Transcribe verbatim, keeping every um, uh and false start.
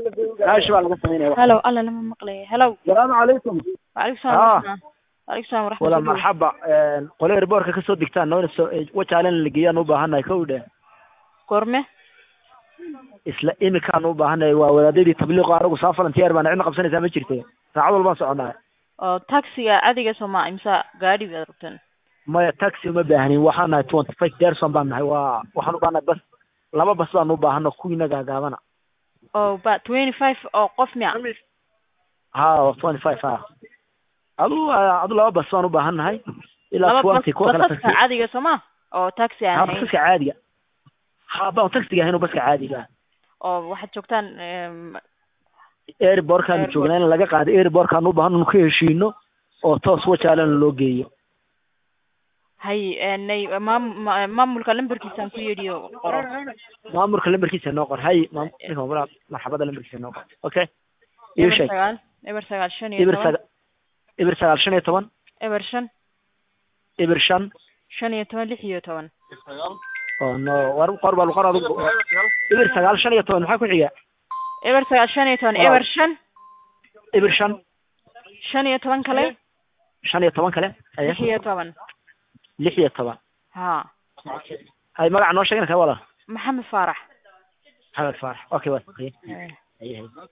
هاش baa laga sameynaya هلو الله لما مقلي هلو السلام عليكم وعليكم السلام ورحمة وعليكم السلام ورحمة wala الله marxaba qolay airportka ka soo digtaan noo wajaalan la geeyaan u baahanahay kowdhe قرمة isla imikaan u baahanahay waa wadaadadii tabliiq anagu saa volunteer baan cidna qabsanaysaa ma jirte saacad walbaan soconaa oo taxiga adiga Soomaa imsa gaari baad rabtaan maya taxi uma baahnin waxaan nahay twenty five person baan nahay waa waxaan u baahanahay bas laba bas baan u baahano kuwiina gaagaabana oo ba twenty-five oo qof miya ha twenty five ha adu adu laba bas baan u baahanahay ilaa twenty kuwa kala taxi adiga Soomaa oo taxi aan ahayn baska caadiga ha baan taxiga ahayn baska caadiga oo waxaad joogtaan airportkaan joognaa in laga qaado airportkaan u baahano ku heshiino oo toos wajaalan loo geeyo hay nay maamulka lambarkiisaan ku yeedhiyo qoro maamulka lambarkiisa noo qor hay maamulka marxabada lambarkiisa noo qor okay iyo shay eber sagaal shan iyo toban eber sagaal shan iyo toban eber shan eber shan shan iyo toban lix iyo toban oo no war qor bal qor adigu eber sagaal shan iyo toban maxaa ku xiga eber sagaal shan iyo toban eber shan eber shan shan iyo toban kale shan iyo toban kale lix iyo toban lix iyo toban ها هاي magac noo sheegna ka wala محمد فارح محمد فارح اوكي waa